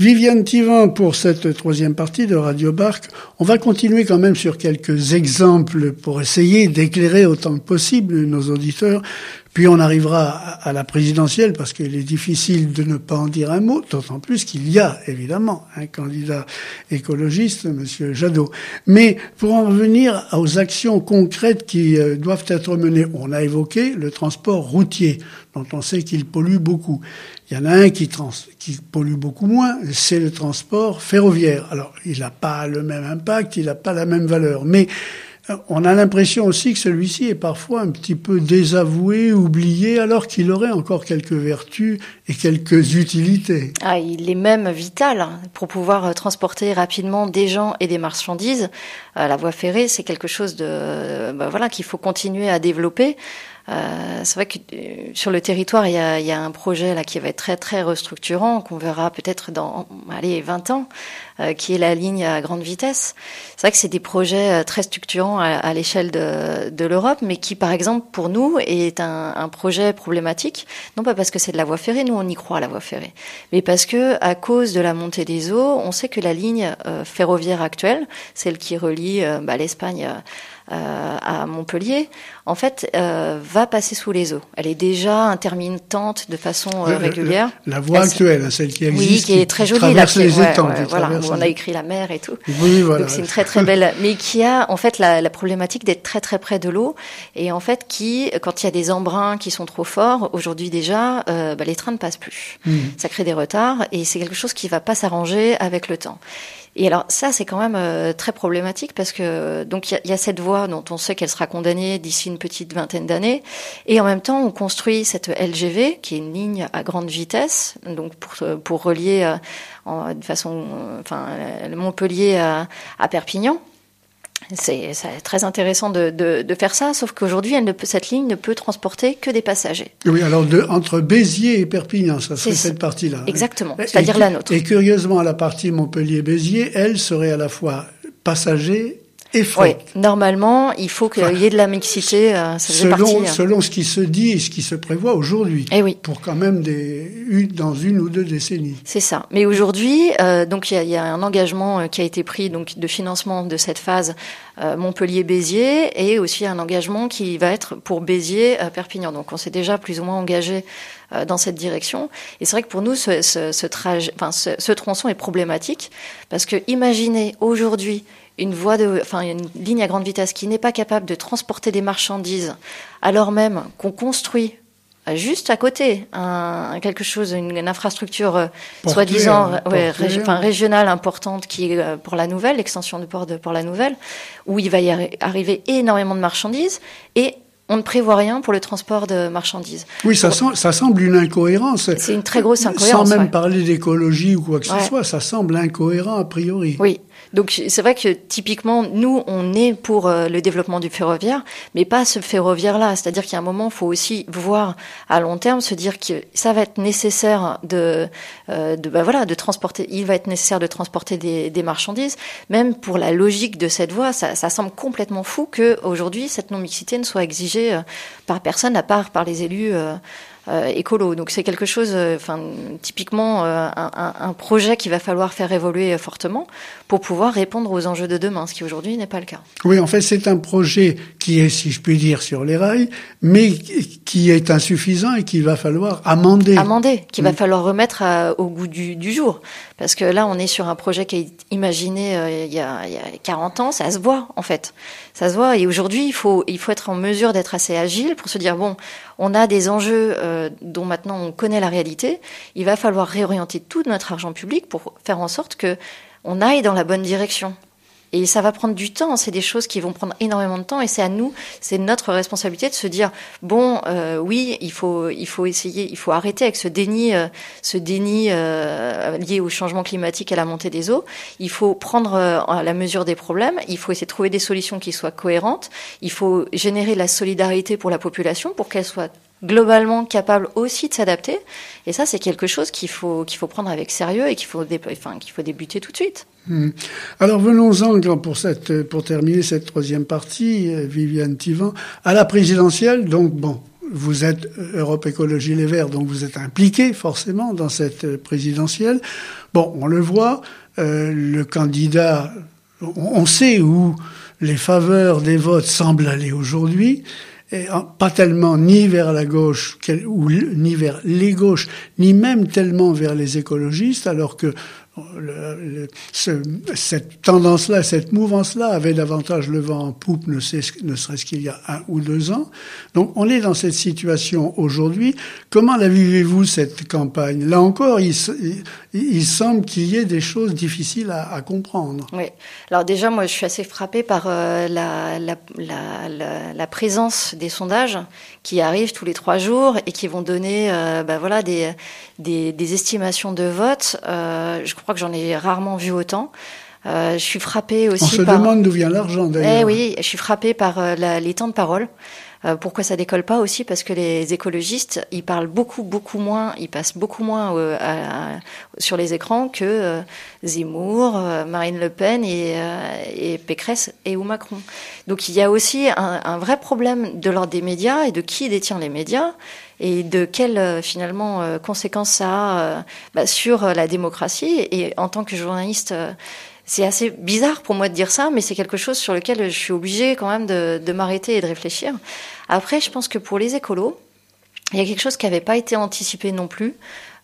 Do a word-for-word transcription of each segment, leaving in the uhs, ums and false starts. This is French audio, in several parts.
Viviane Thivan, pour cette troisième partie de Radio Barque, on va continuer quand même sur quelques exemples pour essayer d'éclairer autant que possible nos auditeurs. Puis on arrivera à la présidentielle parce qu'il est difficile de ne pas en dire un mot, d'autant plus qu'il y a évidemment un candidat écologiste, Monsieur Jadot. Mais pour en revenir aux actions concrètes qui euh, doivent être menées, on a évoqué le transport routier, dont on sait qu'il pollue beaucoup. Il y en a un qui, trans, qui pollue beaucoup moins, c'est le transport ferroviaire. Alors, il n'a pas le même impact, il n'a pas la même valeur, mais on a l'impression aussi que celui-ci est parfois un petit peu désavoué, oublié, alors qu'il aurait encore quelques vertus et quelques utilités. Ah, il est même vital pour pouvoir transporter rapidement des gens et des marchandises. Euh, la voie ferrée, c'est quelque chose de, bah, voilà, qu'il faut continuer à développer. Euh, c'est vrai que euh, sur le territoire, il y a, il y a un projet là qui va être très très restructurant, qu'on verra peut-être dans allez vingt ans, euh, qui est la ligne à grande vitesse. C'est vrai que c'est des projets euh, très structurants à, à l'échelle de, de l'Europe, mais qui, par exemple, pour nous, est un, un projet problématique. Non pas parce que c'est de la voie ferrée, nous on y croit à la voie ferrée, mais parce que à cause de la montée des eaux, on sait que la ligne euh, ferroviaire actuelle, celle qui relie euh, bah, l'Espagne euh, Euh, à Montpellier, en fait, euh, va passer sous les eaux. Elle est déjà intermittente de façon euh, régulière. La, la voie Elle, actuelle, celle qui existe, oui, qui est très qui jolie, traverse là, qui, les ouais, étangs. Ouais, voilà, où on les... a écrit la mer et tout. Oui, voilà. Donc c'est une très très belle, mais qui a en fait la, la problématique d'être très très près de l'eau et en fait qui, quand il y a des embruns qui sont trop forts, aujourd'hui déjà, euh, bah, les trains ne passent plus. Mmh. Ça crée des retards et c'est quelque chose qui va pas s'arranger avec le temps. Et alors ça, c'est quand même euh, très problématique parce que donc il y, y a cette voie dont on sait qu'elle sera condamnée d'ici une petite vingtaine d'années, et en même temps on construit cette L G V qui est une ligne à grande vitesse, donc pour pour relier euh, en, de façon, euh, enfin Montpellier à, à Perpignan. C'est, c'est très intéressant de, de, de faire ça, sauf qu'aujourd'hui, elle ne peut, cette ligne ne peut transporter que des passagers. Oui, alors de, entre Béziers et Perpignan, ça serait c'est cette partie-là. Exactement, hein. C'est-à-dire et, la nôtre. Et curieusement, la partie Montpellier-Béziers, elle serait à la fois passager et fret. Oui, normalement, il faut qu'il enfin, y ait de la mixité. Euh, ça faisait selon, partie, selon ce qui se dit et ce qui se prévoit aujourd'hui. Eh oui. Pour quand même des, une, dans une ou deux décennies. C'est ça. Mais aujourd'hui, euh, donc il y a, y a un engagement qui a été pris donc de financement de cette phase euh, Montpellier-Béziers et aussi un engagement qui va être pour Béziers-Perpignan. Donc on s'est déjà plus ou moins engagé euh, dans cette direction. Et c'est vrai que pour nous, ce, ce, ce, trajet, enfin, ce, ce tronçon est problématique parce que imaginez aujourd'hui une voie de, enfin une ligne à grande vitesse qui n'est pas capable de transporter des marchandises, alors même qu'on construit juste à côté un quelque chose, une, une infrastructure euh, soi-disant ouais, régi- enfin, régionale importante qui est euh, pour la Nouvelle, l'extension du port de Port-la-Nouvelle, où il va y arri- arriver énormément de marchandises et on ne prévoit rien pour le transport de marchandises. Oui, ça, pour... semble, ça semble une incohérence. C'est une très grosse incohérence. Sans même ouais. parler d'écologie ou quoi que ce ouais. soit, ça semble incohérent a priori. Oui. Donc c'est vrai que typiquement, nous, on est pour euh, le développement du ferroviaire, mais pas ce ferroviaire-là. C'est-à-dire qu'il y a un moment, il faut aussi voir à long terme, se dire que ça va être nécessaire de, euh, de bah voilà, de transporter. Il va être nécessaire de transporter des, des marchandises. Même pour la logique de cette voie, ça, ça semble complètement fou que aujourd'hui cette non-mixité ne soit exigée euh, par personne à part par les élus. Euh, Euh, écolo. Donc c'est quelque chose, enfin euh, typiquement euh, un, un, un projet qu'il va falloir faire évoluer fortement pour pouvoir répondre aux enjeux de demain, ce qui aujourd'hui n'est pas le cas. Oui, en fait c'est un projet qui est, si je puis dire, sur les rails, mais qui est insuffisant et qu'il va falloir amender. Amender, qu'il mmh. va falloir remettre à, au goût du, du jour. Parce que là, on est sur un projet qui est imaginé euh, il, y a, il y a quarante ans, ça se voit en fait. Ça se voit et aujourd'hui, il faut, il faut être en mesure d'être assez agile pour se dire, bon, on a des enjeux euh, dont maintenant on connaît la réalité, il va falloir réorienter tout notre argent public pour faire en sorte que on aille dans la bonne direction. Et ça va prendre du temps, c'est des choses qui vont prendre énormément de temps et c'est à nous, c'est notre responsabilité de se dire bon, euh, oui, il faut, il faut essayer, il faut arrêter avec ce déni, euh, ce déni euh, lié au changement climatique et à la montée des eaux. Il faut prendre euh, la mesure des problèmes, il faut essayer de trouver des solutions qui soient cohérentes, il faut générer la solidarité pour la population pour qu'elle soit globalement capable aussi de s'adapter. Et ça, c'est quelque chose qu'il faut, qu'il faut prendre avec sérieux et qu'il faut, dé... enfin, qu'il faut débuter tout de suite. Mmh. Alors venons-en pour, cette, pour terminer cette troisième partie, Viviane Thivan, à la présidentielle. Donc bon, vous êtes Europe Écologie Les Verts, donc vous êtes impliqué forcément dans cette présidentielle. Bon, on le voit, euh, le candidat, on, on sait où les faveurs des votes semblent aller aujourd'hui. Et pas tellement ni vers la gauche, ou ni vers les gauches, ni même tellement vers les écologistes, alors que le, le, ce, cette tendance-là, cette mouvance-là avait davantage le vent en poupe, ne, ne serait-ce qu'il y a un ou deux ans. Donc on est dans cette situation aujourd'hui. Comment la vivez-vous, cette campagne? Là encore, il, il, il semble qu'il y ait des choses difficiles à, à comprendre. Oui. Alors déjà, moi, je suis assez frappée par euh, la, la, la, la, la présence des sondages qui arrivent tous les trois jours et qui vont donner euh, ben voilà, des, des, des estimations de vote. Euh, je crois que j'en ai rarement vu autant. Euh, je suis frappée aussi On se par... demande d'où vient l'argent, d'ailleurs. Eh oui, je suis frappée par euh, la, les temps de parole. Euh, pourquoi ça décolle pas aussi? Parce que les écologistes, ils parlent beaucoup, beaucoup moins, ils passent beaucoup moins euh, à, à, sur les écrans que euh, Zemmour, euh, Marine Le Pen et, euh, et Pécresse et ou Macron. Donc il y a aussi un, un vrai problème de l'ordre des médias et de qui détient les médias et de quelles euh, finalement euh, conséquences ça a euh, bah, sur la démocratie. Et en tant que journaliste, euh, c'est assez bizarre pour moi de dire ça, mais c'est quelque chose sur lequel je suis obligée quand même de, de m'arrêter et de réfléchir. Après, je pense que pour les écolos, il y a quelque chose qui n'avait pas été anticipé non plus,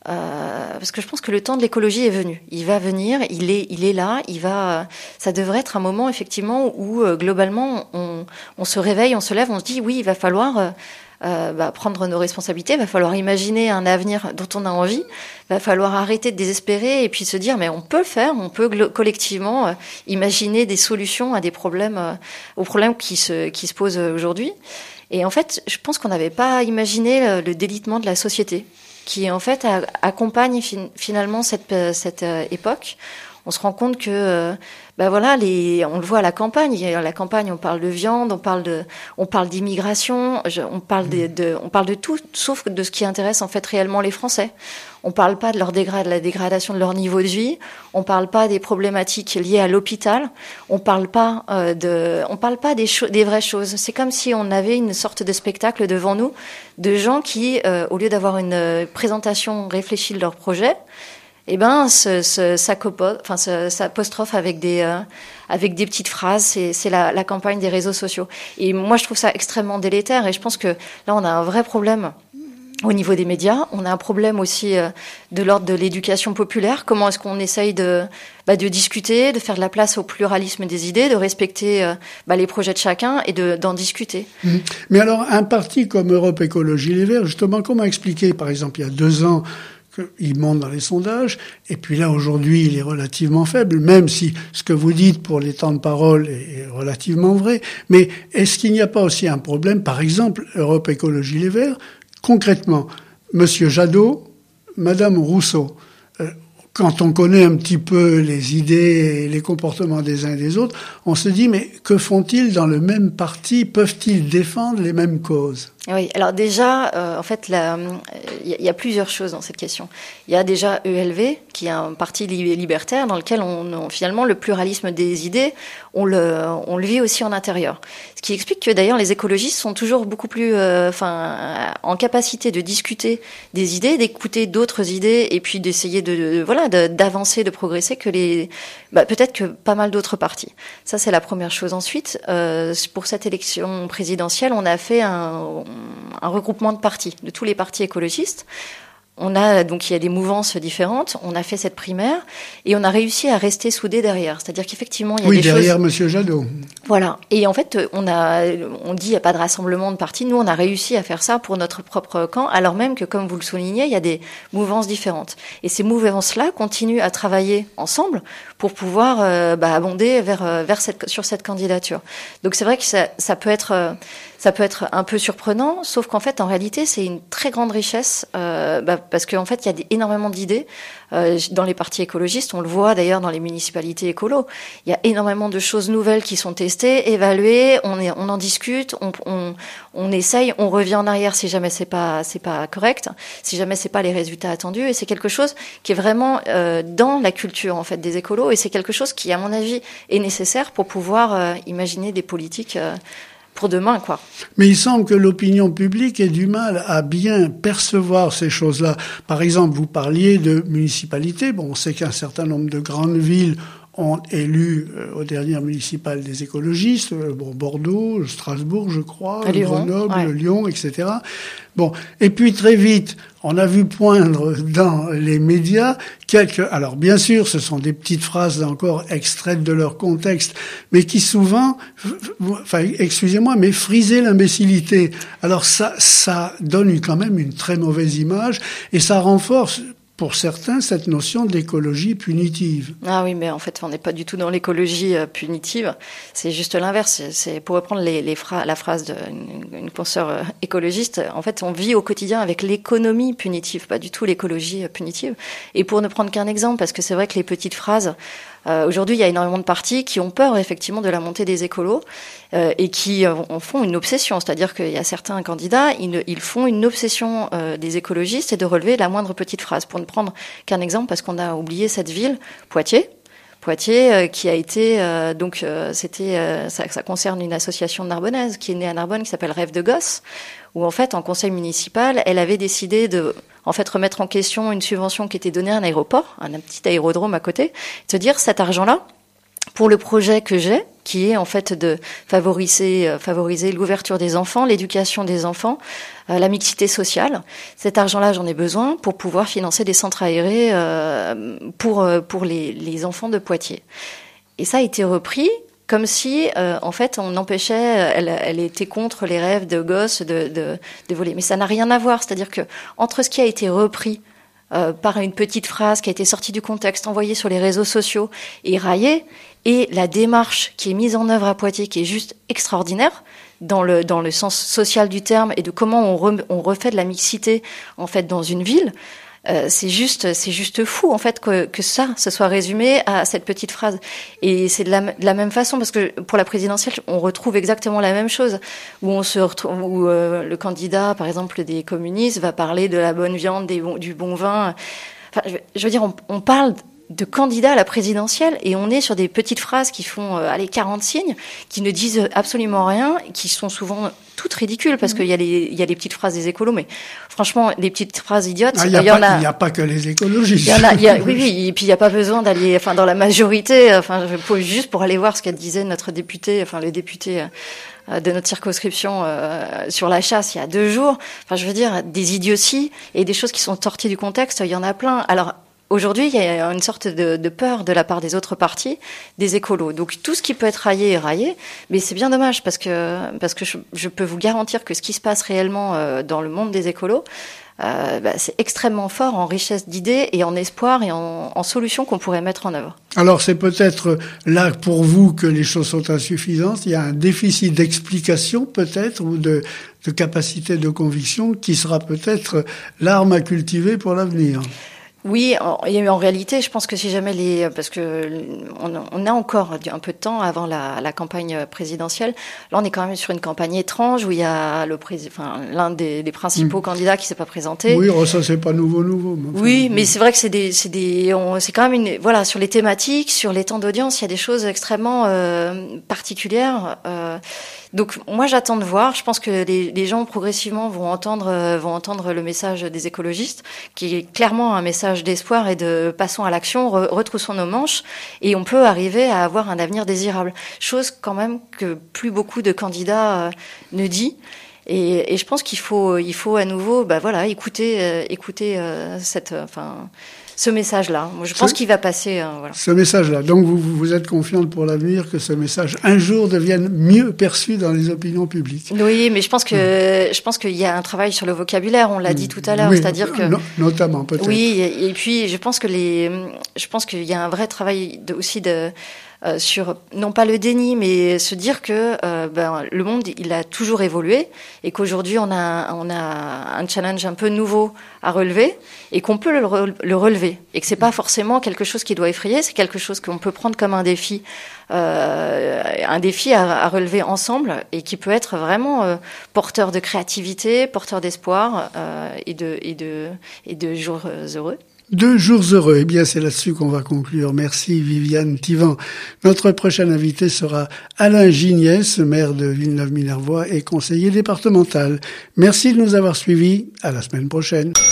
euh, parce que je pense que le temps de l'écologie est venu. Il va venir, il est, il est là, il va. Ça devrait être un moment effectivement où euh, globalement on, on se réveille, on se lève, on se dit oui, il va falloir. Euh, Euh, bah, prendre nos responsabilités, va falloir imaginer un avenir dont on a envie, va falloir arrêter de désespérer et puis se dire mais on peut le faire, on peut glo- collectivement euh, imaginer des solutions à des problèmes, euh, aux problèmes qui se qui se posent aujourd'hui. Et en fait, je pense qu'on n'avait pas imaginé le, le délitement de la société, qui en fait a, accompagne fin, finalement cette cette euh, époque. On se rend compte que, euh, ben voilà, les, on le voit à la campagne. À la campagne, on parle de viande, on parle de, on parle d'immigration, je, on parle de, de, on parle de tout, sauf de ce qui intéresse en fait réellement les Français. On parle pas de leur dégrad, de la dégradation de leur niveau de vie. On parle pas des problématiques liées à l'hôpital. On parle pas euh, de, on parle pas des, cho- des vraies choses. C'est comme si on avait une sorte de spectacle devant nous de gens qui, euh, au lieu d'avoir une présentation réfléchie de leur projet, eh ben, ce, ce, enfin, ce, s'apostrophe avec des, euh, avec des petites phrases. C'est, c'est la, la campagne des réseaux sociaux. Et moi, je trouve ça extrêmement délétère. Et je pense que là, on a un vrai problème au niveau des médias. On a un problème aussi euh, de l'ordre de l'éducation populaire. Comment est-ce qu'on essaye de, bah, de discuter, de faire de la place au pluralisme des idées, de respecter euh, bah, les projets de chacun et de, d'en discuter. Mmh. Mais alors, un parti comme Europe Écologie Les Verts, justement, comment expliquer, par exemple, il y a deux ans, il monte dans les sondages, et puis là, aujourd'hui, il est relativement faible, même si ce que vous dites pour les temps de parole est relativement vrai. Mais est-ce qu'il n'y a pas aussi un problème, par exemple, Europe Écologie Les Verts, concrètement, Monsieur Jadot, Madame Rousseau, euh, quand on connaît un petit peu les idées et les comportements des uns et des autres, on se dit, mais que font-ils dans le même parti? Peuvent-ils défendre les mêmes causes? Oui, alors déjà, euh, en fait, il y, y a plusieurs choses dans cette question. Il y a déjà E L V, qui est un parti libertaire dans lequel on, on finalement le pluralisme des idées, on le, on le vit aussi en intérieur. Ce qui explique que d'ailleurs les écologistes sont toujours beaucoup plus, euh, enfin, en capacité de discuter des idées, d'écouter d'autres idées et puis d'essayer de, de voilà, de, d'avancer, de progresser que les, bah, peut-être que pas mal d'autres partis. Ça, c'est la première chose. Ensuite, euh, pour cette élection présidentielle, on a fait un un regroupement de partis, de tous les partis écologistes. On a, donc il y a des mouvances différentes. On a fait cette primaire et on a réussi à rester soudés derrière. C'est-à-dire qu'effectivement, il y a oui, des derrière choses... Monsieur Jadot. Voilà. Et en fait, on a, on dit il n'y a pas de rassemblement de partis. Nous, on a réussi à faire ça pour notre propre camp, alors même que, comme vous le soulignez, il y a des mouvances différentes. Et ces mouvances-là continuent à travailler ensemble pour pouvoir euh, bah, abonder vers, vers cette, sur cette candidature. Donc c'est vrai que ça, ça peut être... Euh, Ça peut être un peu surprenant, sauf qu'en fait, en réalité, c'est une très grande richesse, euh, bah, parce qu'en fait, il y a des, énormément d'idées euh, dans les partis écologistes. On le voit d'ailleurs dans les municipalités écolos. Il y a énormément de choses nouvelles qui sont testées, évaluées. On, est, on en discute, on, on, on essaye, on revient en arrière si jamais c'est pas, c'est pas correct, si jamais c'est pas les résultats attendus. Et c'est quelque chose qui est vraiment euh, dans la culture en fait des écolos. Et c'est quelque chose qui, à mon avis, est nécessaire pour pouvoir euh, imaginer des politiques. Euh, pour demain, quoi. Mais il semble que l'opinion publique ait du mal à bien percevoir ces choses-là. Par exemple, vous parliez de municipalités. Bon, on sait qu'un certain nombre de grandes villes ont élu euh, aux dernières municipales des écologistes, euh, bon, Bordeaux, Strasbourg, je crois, Lyon, Grenoble, ouais. Lyon, et cetera. Bon, et puis très vite, on a vu poindre dans les médias quelques... Alors bien sûr, ce sont des petites phrases encore extraites de leur contexte, mais qui souvent, enfin, excusez-moi, mais frisaient l'imbécilité. Alors ça, ça donne quand même une très mauvaise image, et ça renforce, pour certains, cette notion d'écologie punitive. Ah oui, mais en fait, on n'est pas du tout dans l'écologie euh, punitive. C'est juste l'inverse. C'est, c'est pour reprendre les, les phra- la phrase d'une une consoeur euh, écologiste. En fait, on vit au quotidien avec l'économie punitive, pas du tout l'écologie euh, punitive. Et pour ne prendre qu'un exemple, parce que c'est vrai que les petites phrases. Euh, aujourd'hui, il y a énormément de partis qui ont peur effectivement de la montée des écolos euh, et qui euh, en font une obsession. C'est-à-dire qu'il y a certains candidats, ils, ils font une obsession euh, des écologistes et de relever la moindre petite phrase. Pour ne prendre qu'un exemple, parce qu'on a oublié cette ville, Poitiers. Poitiers, euh, qui a été euh, donc euh, c'était euh, ça, ça concerne une association narbonnaise qui est née à Narbonne qui s'appelle Rêve de gosse, où en fait en conseil municipal, elle avait décidé de en fait remettre en question une subvention qui était donnée à un aéroport, un, un petit aérodrome à côté, de se dire cet argent-là pour le projet que j'ai, qui est en fait de favoriser, euh, favoriser l'ouverture des enfants, l'éducation des enfants, euh, la mixité sociale. Cet argent-là, j'en ai besoin pour pouvoir financer des centres aérés euh, pour euh, pour les, les enfants de Poitiers. Et ça a été repris comme si, euh, en fait, on empêchait, elle, elle était contre les rêves de gosses de, de, de voler. Mais ça n'a rien à voir. C'est-à-dire que entre ce qui a été repris euh, par une petite phrase qui a été sortie du contexte, envoyée sur les réseaux sociaux et raillée, et la démarche qui est mise en œuvre à Poitiers, qui est juste extraordinaire, dans le, dans le sens social du terme, et de comment on, re, on refait de la mixité, en fait, dans une ville, euh, c'est juste, c'est juste fou, en fait, que, que ça, se soit résumé à cette petite phrase. Et c'est de la, de la même façon, parce que pour la présidentielle, on retrouve exactement la même chose, où on se retrouve, où euh, le candidat, par exemple, des communistes, va parler de la bonne viande, des bon, du bon vin. Enfin, je, je veux dire, on, on parle de candidats à la présidentielle et on est sur des petites phrases qui font euh, allez quarante signes, qui ne disent absolument rien, qui sont souvent toutes ridicules parce mmh. qu'il y a les il y a les petites phrases des écolos, mais franchement les petites phrases idiotes, ah, il y, y, y en a. Il n'y a pas que les écologistes. Il y en a, il y a, oui oui, et puis il n'y a pas besoin d'aller, enfin dans la majorité, enfin juste pour aller voir ce qu'elle disait notre député, enfin le député euh, de notre circonscription euh, sur la chasse il y a deux jours. Enfin je veux dire des idioties et des choses qui sont sorties du contexte, il y en a plein. Alors aujourd'hui, il y a une sorte de, de peur de la part des autres partis, des écolos. Donc tout ce qui peut être raillé est raillé, mais c'est bien dommage parce que parce que je, je peux vous garantir que ce qui se passe réellement euh, dans le monde des écolos, euh, bah, c'est extrêmement fort en richesse d'idées et en espoir et en, en solutions qu'on pourrait mettre en œuvre. Alors c'est peut-être là pour vous que les choses sont insuffisantes. Il y a un déficit d'explication peut-être ou de, de capacité de conviction qui sera peut-être l'arme à cultiver pour l'avenir. Oui, il y a eu en réalité, je pense que si jamais les, parce que on, on a encore un peu de temps avant la, la campagne présidentielle. Là, on est quand même sur une campagne étrange où il y a le président, enfin l'un des, des principaux mmh. candidats qui s'est pas présenté. Oui, ça c'est pas nouveau, nouveau. Enfin, oui, mais c'est vrai que c'est des, c'est des, on, c'est quand même une, voilà, sur les thématiques, sur les temps d'audience, il y a des choses extrêmement euh, particulières. Euh, Donc moi j'attends de voir. Je pense que les, les gens progressivement vont entendre euh, vont entendre le message des écologistes, qui est clairement un message d'espoir et de passons à l'action, re, retroussons nos manches et on peut arriver à avoir un avenir désirable. Chose quand même que plus beaucoup de candidats euh, ne dit. Et, et je pense qu'il faut il faut à nouveau bah voilà écouter euh, écouter euh, cette enfin. ce message-là. Je pense ce, qu'il va passer. Euh, voilà. Ce message-là. Donc, vous, vous êtes confiante pour l'avenir que ce message, un jour, devienne mieux perçu dans les opinions publiques. Oui, mais je pense que mmh. je pense qu'il y a un travail sur le vocabulaire. On l'a mmh. dit tout à l'heure, oui, c'est-à-dire que no, notamment peut-être. Oui, et, et puis je pense que les, je pense qu'il y a un vrai travail de, aussi de Euh, sur non pas le déni, mais se dire que euh, ben, le monde il a toujours évolué et qu'aujourd'hui on a on a un challenge un peu nouveau à relever et qu'on peut le, le relever et que c'est pas forcément quelque chose qui doit effrayer, c'est quelque chose qu'on peut prendre comme un défi, euh, un défi à, à relever ensemble et qui peut être vraiment euh, porteur de créativité, porteur d'espoir euh, et de et de et de jours heureux. Deux jours heureux. Eh bien, c'est là-dessus qu'on va conclure. Merci Viviane Thivan. Notre prochain invité sera Alain Gignès, maire de Villeneuve-Minervois et conseiller départemental. Merci de nous avoir suivis. À la semaine prochaine.